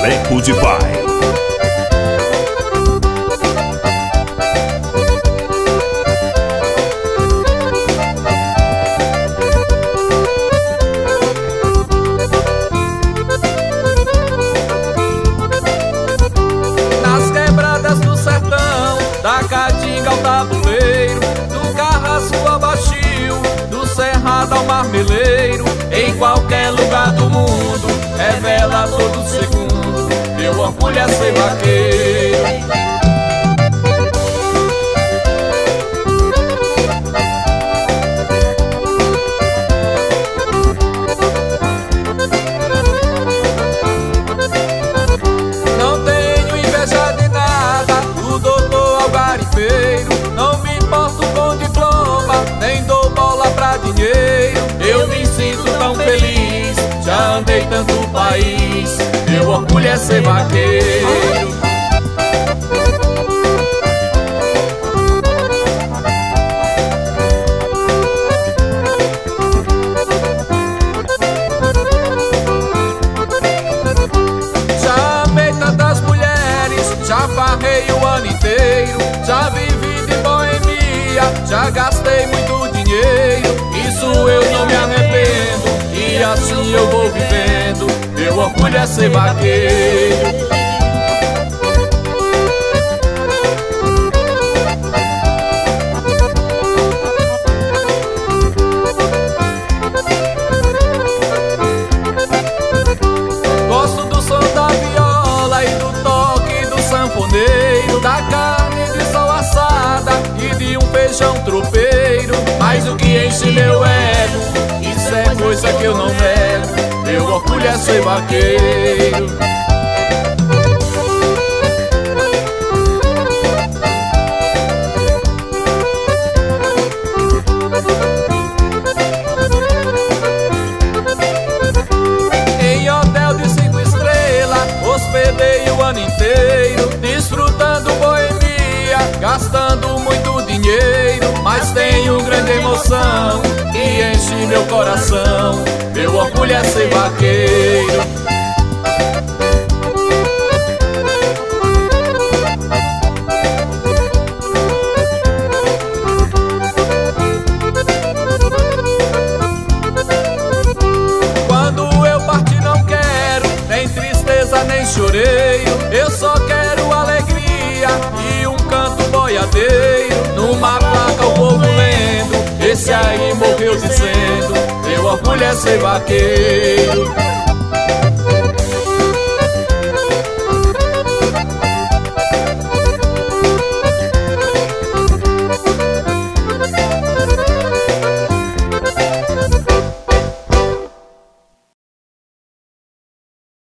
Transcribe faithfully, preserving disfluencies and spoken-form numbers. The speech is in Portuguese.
Jaleco de Pai. Nas quebradas do sertão, da Caatinga ao tabuleiro, do Carrasco ao Baixio, do Cerrado ao Marmeleiro, em qualquer lugar do mundo, revela todo segundo, meu orgulho é ser vaqueiro. Não tenho inveja de nada do doutor Algarifeiro, não me importo com diploma, nem dou bola pra dinheiro. Eu me sinto tão feliz, já andei tanto o país, meu orgulho é ser vaqueiro. Já amei tantas mulheres, já farrei o ano inteiro, já vivi de boemia, já gastei muito dinheiro. Isso eu não me arrependo, e assim eu vou vivendo, meu orgulho é ser vaqueiro. Gosto do som da viola e do toque do sanfoneiro, da carne de sol assada e de um feijão tropeiro. Mas o que enche meu ego, isso é coisa que eu não nego, meu orgulho é ser vaqueiro. Em hotel de cinco estrelas, hospedei o ano inteiro, desfrutando boemia, gastando muito dinheiro. Mas tenho grande emoção que enche meu coração, meu orgulho é ser vaqueiro. Quando eu partir não quero nem tristeza nem choreio, eu só quero alegria e um canto boiadeiro. Numa placa o povo lendo, esse aí morreu dizendo, meu orgulho é ser vaqueiro.